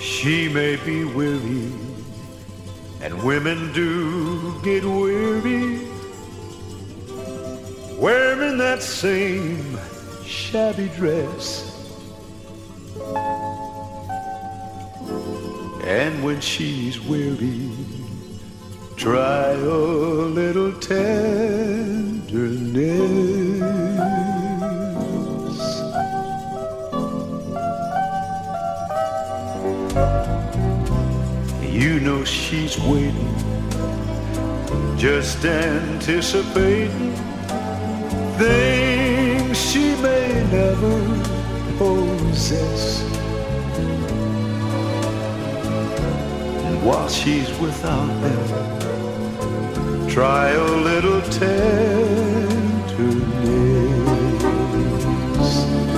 She may be weary, and women do get weary, wearing that same shabby dress. And when she's weary, try a little tenderness. You know she's waiting, just anticipating things she may never possess. And while she's without them, try a little tenderness.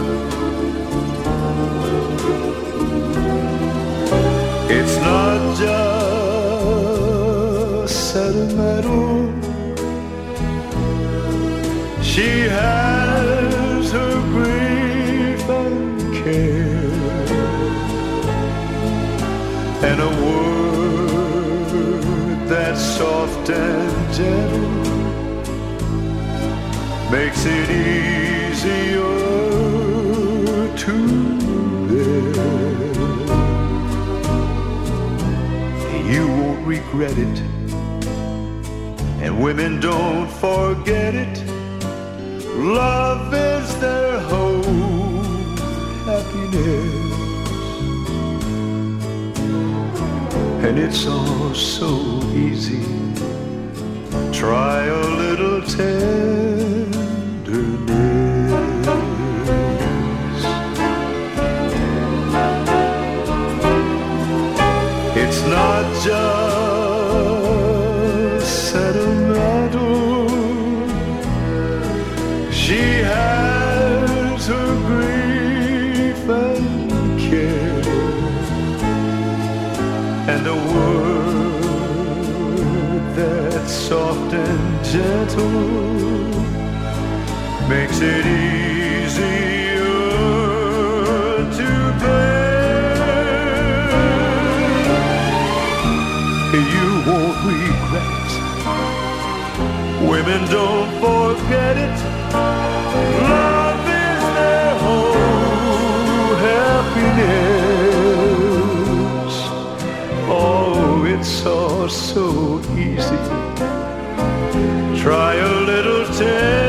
It's not just sentimental. She has her grief and care, and a word that's soft and gentle makes it easier to bear. You won't regret it, and women don't forget it. Love is their whole happiness, and it's all so easy. Try a little tenderness. It's not just sentimental. She has her grief and care, and a word that's soft and gentle makes it easier to bear. You won't regret it. Women don't forget it. Love is their whole happiness. Oh, it's all so easy. Try a little